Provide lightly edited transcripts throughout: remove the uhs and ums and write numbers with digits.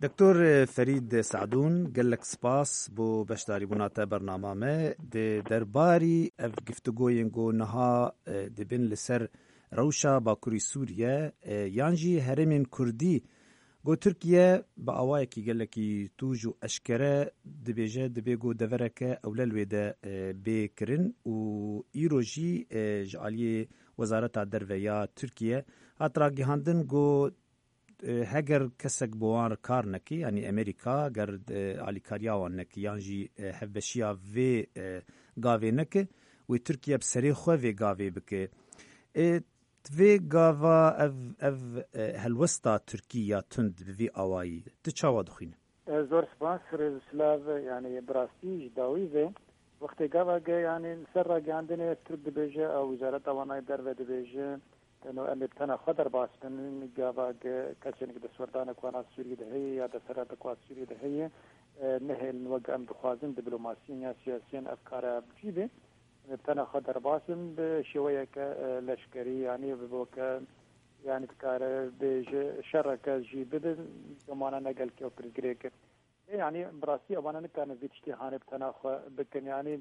دکتور فرید سعدون گلک سپاس بو بشداری بوناتا برنامه ما ده درباری اف گفتگوین گو نها دبن لسر روشا باکوری سوریه یانجی هرمین کردی گو ترکیه با آوائه کی گلکی توجو اشکره دبیجه دبیگو دورکه اوللوی ده بکرن و ایروژی جعالی وزارت درویا ترکیه هاتراگی هندن گو هگر کسک بوان کار نکی یعنی امریکا گرد آلیکاریا وان نکی یعنی هفبشیا وی گاوی نکی و ترکیه بسری خو وی گاوی بکه وی گاوا اف هلوستا ترکیه تند بوی آوایی تچاوا دخینه زور سپاس رزسلاو یعنی براستی داوی وی وقتی گاوا گه یعنی سر را گاندنه ترک دبیجه او وزارت آوانای در و دبیجه انه امریکا خطر باسن جاوا كاسين قد سوردان كوانا سوري ده هي يا دسرات كوانا سوري ده هي نهل نوقع بخوازن دبلوماسيين سياسيين افكار بجيبه امريكا خطر باسن بشويه لشكري يعني بوك يعني افكار بشركه جيبه زمانه نقل كيو بريك يعني براسي وانا كان فيتشتي هاني بتناخ بكن يعني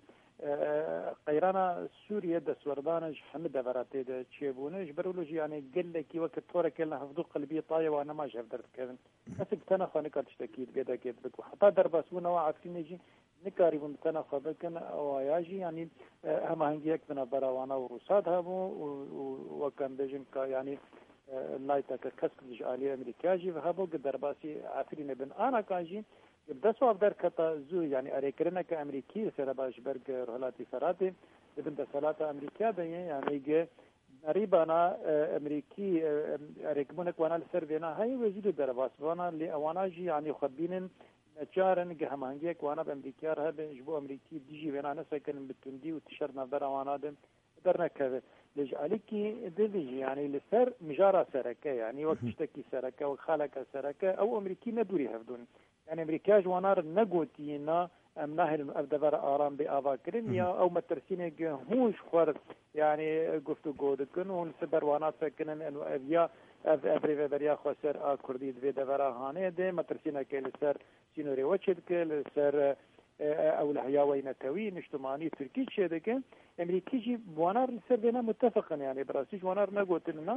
قيرانا سوريا دسوردانج حمد براتي ده تشيبونج برولوجي يعني قال لك وقت تورك لنا حفظوا قلبي طايه وانا ما شاف درت كذا بس بتناخ انا كنت تشتكيت بدا كيف بك وحتى دربسونا وعارفين نجي نكاري بنتناخ بكن او ياجي يعني اهم هنجيك بنا براوانا وروسات هابو وكان بيجن يعني لايتا كسب جالي امريكاجي وهابو درباسي عارفين بن انا كاجي بده سواب در کتا زو یعنی اریکرنا که امریکی سر باش برگ رهلاتی سراته بدن دسالات امریکا ده یعنی گه نریبانا امریکی اریکمونک وانا لسر بینا هاي وزید در باس وانا لی اواناجی یعنی خبینن نچارن گه همانگی که وانا بامریکا راه به جبو امریکی دیجی بینا نسکن بتندی و تشر نظر وانا ده در نکه لجعلی کی دیجی یعنی لسر مجارا سرکه یعنی وقت تشتکی سرکه و خالک سرکه او امریکی ندوری هفدون يعني امريكا جوانار نقوتينا ام ناهل ابدبر ارام بافاكرين يا او مترسين هوش خور يعني قفتو قودكن ونسبر وانا سكنن انه ابيا ابري بريا خسر كردي دي دبر هانه دي مترسين كيلسر سينوري وچد كيلسر او الحياوين توي اجتماعي تركي شدك امريكي بوانار سبنا متفقا يعني براسيش وانار نقوتنا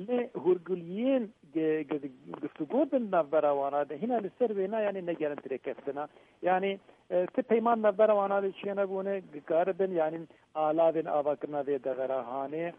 لهرجليين قفتو بالنبرة وانا هنا للسربنا يعني نجار تركتنا يعني تبيمان نبرة وانا لشينا بونه قاربن يعني آلافن آواكنا في دغراهانه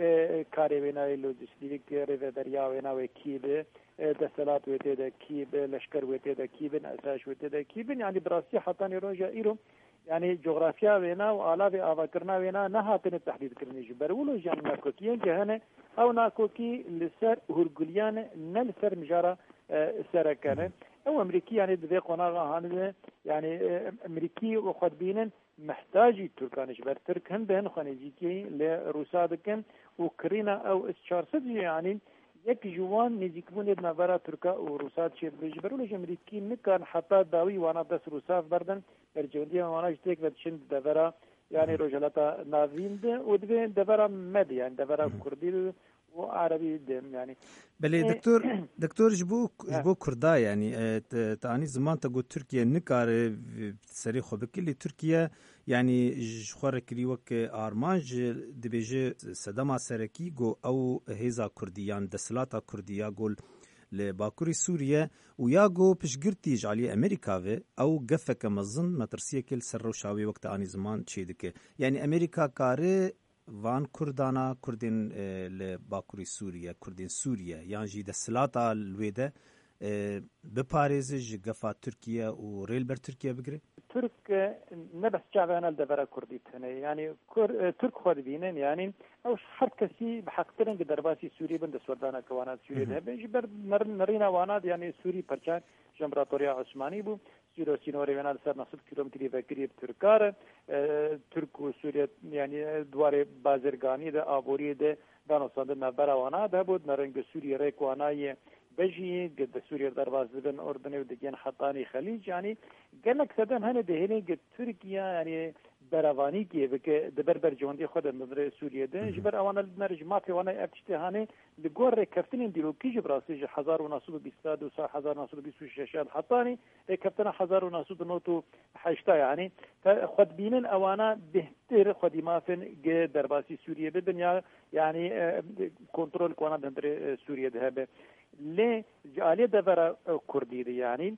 كاريونا لوجستيك ريفدريا ونا وكيبه دستلات ويته ده كيب لشكر ويته ده كيبن اساس ويته ده كيبن يعني براسي حتى نروجا ايرو يعني جغرافيا وينا وآلاف آواكرنا وينا نهاتن التحديد كرني جبرولو جان ناكوكيين جهنه او ناكوكي لسر هرغليان نلسر مجارة سركانه او امريكي يعني دي قناغا هانه يعني امريكي وخد بينن محتاجي تركانش بر ترك هندن خنيجيكي لروسادكن وكرينا او اسشارسد يعني یک جوان نزیکبون ادنا برا ترکا و روسات شد بجبرولش امریکی نکن حتی داوی وانا دست روساف بردن در جوندی واناش تیک و چند دورا يعني رجالتا نافيند ودبين دبرا مدي يعني دبرا كردي وعربي دم يعني بله دكتور جبو كردا يعني تعني زمان تقول تركيا نكار سري خو بكل تركيا يعني جخور كري وك ارمانج دبيجي صدما سركي جو او هيزا كرديان دسلاتا كرديا قول لباكوري سوريا وياغو بشجرتيج على امريكا في او قفك مظن مترسيه كل سر وشاوي وقت اني زمان تشيدك يعني امريكا كاري وان كردانا كردين لباكوري سوريا كردين سوريا يعني جي دسلاتا الويده بباريز قفا تركيا وريلبر تركيا بقري ترك نبس شعبنا الدبرة كردي يعني ترك خود بينن يعني او حد كسي بحقترن درباسي سوري بند سوردانا كوانات سوري ده بجبر نرينا وانات يعني سوري برچان امبراطوريا عثماني بو سوري سينوري ونا سر نصف كيلومتر بقريب تركار ترك وسوريا يعني دوار بازرگاني ده ابوري ده دانو صد نبرا وانات ده بود نرنگ سوري ريكواناي بجي قد سوريا درباز بدن أردن ودجين حطاني خليج يعني قال لك سدم هنا دهني قد تركيا يعني بروانی کی که دبر برجوندی خود نظر سوریه ده جبر اوان نرج ما في وانا ابتشتهانه لگور کفتن دیلو کی جبراسی 1922 و 1926 حطانی کفتن 1908 يعني خود بینن اوانا بهتر خودی مافن درباسی سوریه به دنیا يعني کنترل کنه در سوریه ده به لی جالی دبر کردی ده يعني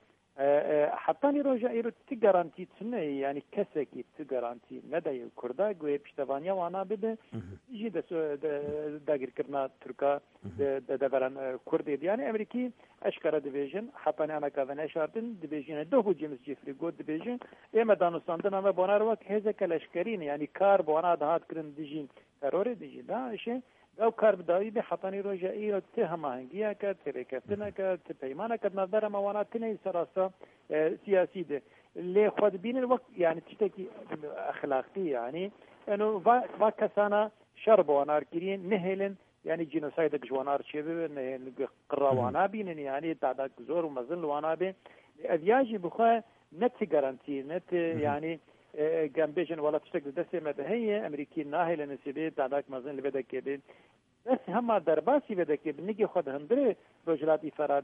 حتی نیروژا ایرو تی گارانتی تنه یعنی کسی کی تی گارانتی ندای کرده گوی پشتوانیا وانا بده جی داگیر کرنا ترکا دبران کردی یعنی امریکی اشکار دیویژن حتی نه کاونه شارتن دیویژن دو جیمز جفری گود دیویژن اما دانستان نام بانار وقت هزه کلاشکرین یعنی کار بانا دهات کرن دیجین ترور دیجی داشه او کار بدایی به حتانی روزا ایرو ته هماهنگیه که ته کفتنه که ته پیمانه که نظر موانات نه سراسا سیاسی ده لی خود بین الوقت يعني تشتكي اخلاقي يعني انه با كسانا شرب ونار كرين نهلن يعني جينوسايد جوانار شبه قراوانا بين يعني تعداد زور ومزل وانا به ادياجي بخا نت جارانتي نت يعني جنبيجن ولا تشتكي دسه مدهيه امريكي ناهل نسبه تعداد مزل اللي بدك كده بس هم درباسي بدك بنيجي خد هندره رجلات افراد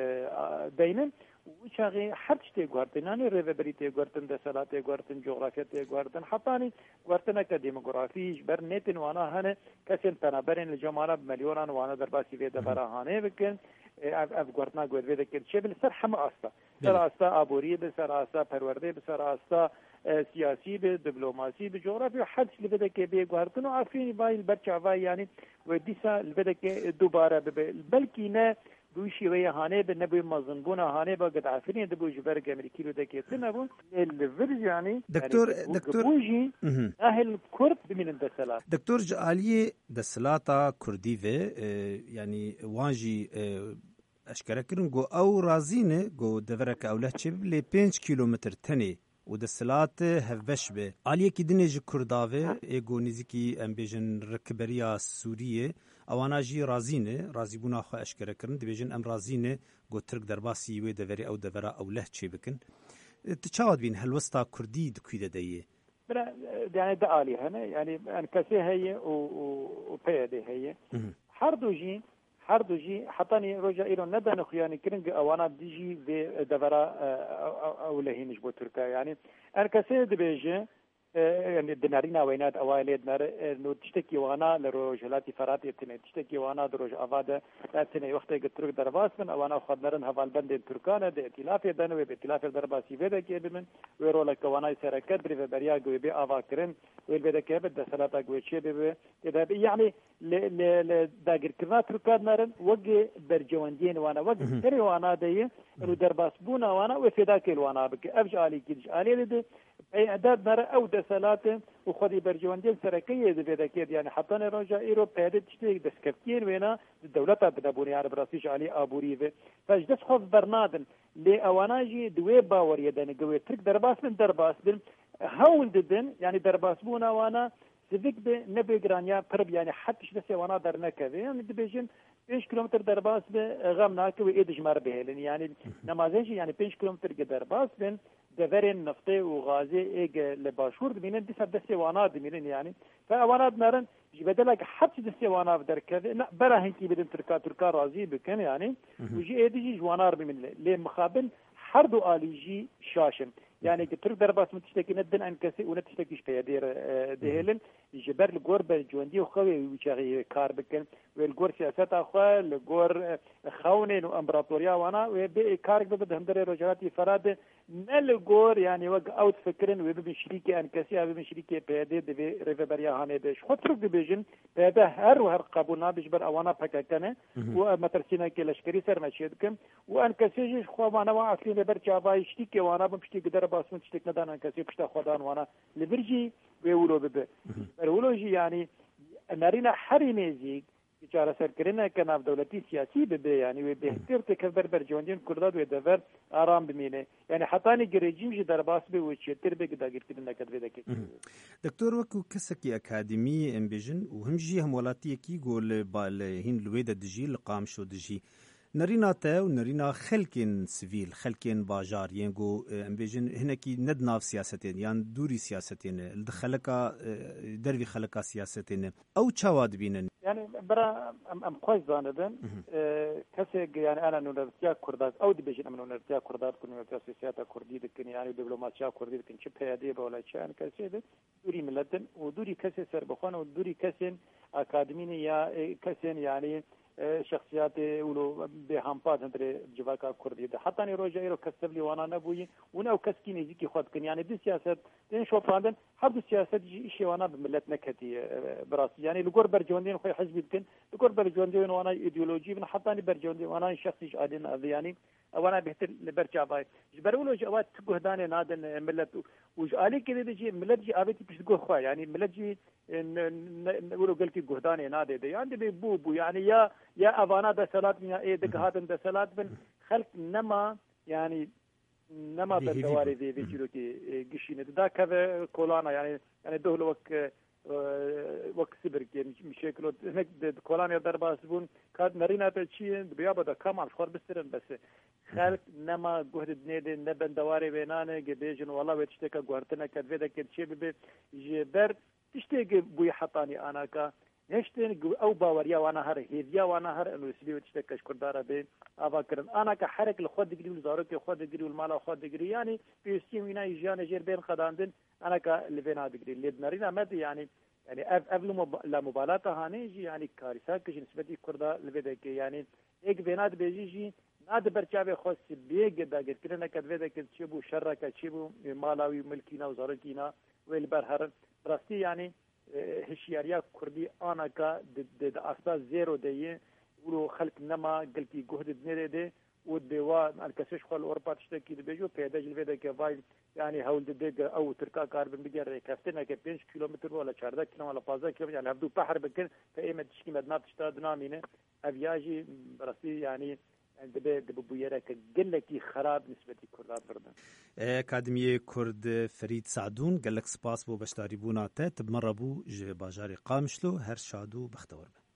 دينن وشاغي حرشتي غورتناني ريفبريتي غورتن دسالاتي غورتن جغرافياتي غورتن حطاني غورتن كديموغرافي جبر نيتن وانا هنه كسن تنابرين الجماعه بمليونان وانا درباسي في دبرهانه بكن اف غورتنا غور بدك شبل سر حما استا سر استا ابوري بسر استا پرورده بسر استا سياسي بدبلوماسي بجغرافيا حد اللي بدك بيغورتن عارفين باي البرچاوا يعني وديسا اللي بدك دوباره بلكي نه دوشي ويا هانه بنبي مازنبونا هانه بقد عارفين دبو جبرك امريكي لو دك تنبو الفيرج يعني دكتور بوجي اهل كرد بمن الدسلات دكتور جاليه دسلاتا كردي في يعني واجي اشكره كرن جو او رازينه جو دفرك اوله چب ل 5 كيلومتر تني ودسلات هفش به عالیه کی دنیج کرداوه ایگو نزیکی امبیجن رکبریا سوریه اوانا جی رازینه رازی بونا خو اشکره کرن دیبیجن ام رازینه گو ترک درباسی و دوری او دورا او له چی بکن تشاود بین هلوستا کردی دکویده دیه برا يعني دعالي هنا يعني ان كسي هي و بيدي هي هردوجي حطاني رجع إيران ندان خياني كرنج أوانا بيجي في دورا أو لهينش بو تركيا يعني أنا كسي دبيجي يعني دنارينا وينات أوائل دنار إنه تشتكي وانا لروجلاتي فراتي تني تشتكي وانا دروج أفاده تني وقت يقترك درباس من أوانا خدنرن هفال بند تركانا ده ائتلاف دانو بائتلاف درباسي فيدا كيبمن ويرولا كوانا سركت بريف بريا جو بي أفاكرن ويبدا كيبد دسلاتا جو شيء بي يعني ل داغر كنا تركانرن وجه برجواندين وانا وجه تري وانا ده إنه درباس بونا وانا وفيدا كيل وانا بك أفجالي كيدش عليه ده أي أعداد نرى أو دسالات وخدي برجواندين سركية ذي يعني حتى نرجع إيروب هذا تشتري دسكتين وينا الدولة بدبوني على براسيش علي أبوريفه فجدس خف برنادن لأواناجي دوي باور يدن قوي ترك درباس من هول ددن يعني درباس بونا وانا سيفيك نبي جرانيا برب يعني حتى شدسي وانا درنا كذا يعني دبيجن 5 كيلومتر درباس بغمناك وإيدج مار بهلن يعني نمازنجي يعني 5 كيلومتر درباس بين دفرين نفطي وغازي إيج لباشور دمينن دي سبدسي وانا دمينن يعني فوانا دمرن بدلك حتى دسي وانا بدر كذا برا هنكي بدن تركا رازي بكن يعني وجي إيدجي جوانار بمن ليه مخابن حردو آليجي شاشن يعني ترك درباس متشتكي ندن أنكسي ونتشتكيش بيدير دهلن جبر الجور بالجواندي وخوي وشاغي كار بكن والجور سياسات أخوة الجور خونين وإمبراطوريا وانا وبكارك بدد هندري رجالاتي فراد الجور يعني وق أوت فكرن وبين شريكي أنكسي وبين شريكي بيدير دبي ريفبريا هاني بيش خطرك دبيجن بيده هر قابونا بيجبر أوانا بككنه ومترسينا كلاشكري سر مشيدكم وأنكسي خو معنا وعسلين ببرجع باي شريكي وانا بمشتكي درباس متشتك ندان أنكسي بشتا خدان وانا لبرجي ويولو ببه برولوجي يعني نارينا حرينيزي إشارة سركرنا كناف دولتي سياسي ببه يعني وبهتر تكبر برجوندين كرداد ودفر آرام بمينه يعني حتاني جريجيم جي درباس به وشتر به قدا قرتنا كدفه دكي دكتور وكو كسكي أكاديمي امبيجن وهم جي هم ولاتي كي قول بال هين لويدا دجي لقام شو دجي نرینا ته و نرینا خلکین سیویل خلکین باجار ینگو ام بیجن هنکی ند ناف سیاستین یان دوری سیاستین خلکا دروی خلکا سیاستین او چواد بینن يعني برا ام خوش زاندن كسي يعني انا نونرتيا كردات او دي بيجن من نونرتيا كردات كن نونرتيا سياسه كردي دكن يعني دبلوماسيا كردي دكن شي بيادي ولا شي ان كسي دوري ملتن ودوري كسي سر بخون ودوري كسين اكاديمي يا كسين يعني شخصيات ولو بهامباد هندري جواكا كردي ده حتى ني روجايرو كسبلي وانا نبوي وناو كسكيني زيكي خد كن يعني دي سياسه دين شو فاندن حب السياسه شي وانا بملتنا كتي براس يعني لقور برجوندين خوي حزب يمكن لقور برجوندين وانا ايديولوجي من حتى ني برجوندين وانا شخصي عادين يعني وانا بهتر لبرجا باي جبرولو جوات تجهدان نادن ملت وجالي كده دي ملت جي ابيتي بيشغو خوا يعني ملت جي نقولوا قلتي جهدان نادي دي يعني بيبو يعني يا افانا ده سلات يا ايه دغهاتن ده سلات بن خلق نما يعني نما بالدواري دي فيجلوتي قشينه دا كذا كولانا يعني دهل وك سبرك مشاكل هناك كولانا دربا سبون كاد نرينا تشي بيابا دا كمان خور بسترن بس خلق نما جهد نيد نبن دواري بينانه جبيجن والله وتشتكى غورتنا كدفدا كتشي بي جبر تشتكي بوي حطاني انا كا هشتن او باوريا وانا هر هيديا وانا هر انه سليو تشتكش كردارا بين افكر انا كحرك الخود دغري وزارك خود دغري والمال خود دغري يعني في سيمينا يجان جير بين خداندن انا كليفينا دغري لبنارينا مد يعني قبل لا مبالاه هانيجي يعني كارثه كش نسبتي كردا لبدك يعني اك بينات بيجي ناد برچاوي خوش بيګ داګر کړه کډوي د چبو شرکه چبو مالاوي ملکینا وزارتینا والبرهر راستي يعني هشياريا كردي انا كا د اساس زيرو دي ولو خلق نما قلتي جهد نيده ودوا الكسش خل اوربا تشتكي بيجو بيدا جلفيدا كفايل يعني هول دق او تركا كاربن بيجر كافتنا ك 5 كيلومتر ولا 14 كيلو ولا 15 كيلو يعني هبدو بحر بكن فايمه تشكي مدنا تشتاد نامينه افياجي براسي يعني دبويرة كجلكي خراب نسبتي كردات بردن أكاديمية كرد فريد سعدون قالك سباس بو بشتاري بونا تات بمربو باجاري قامشلو هر شادو بختور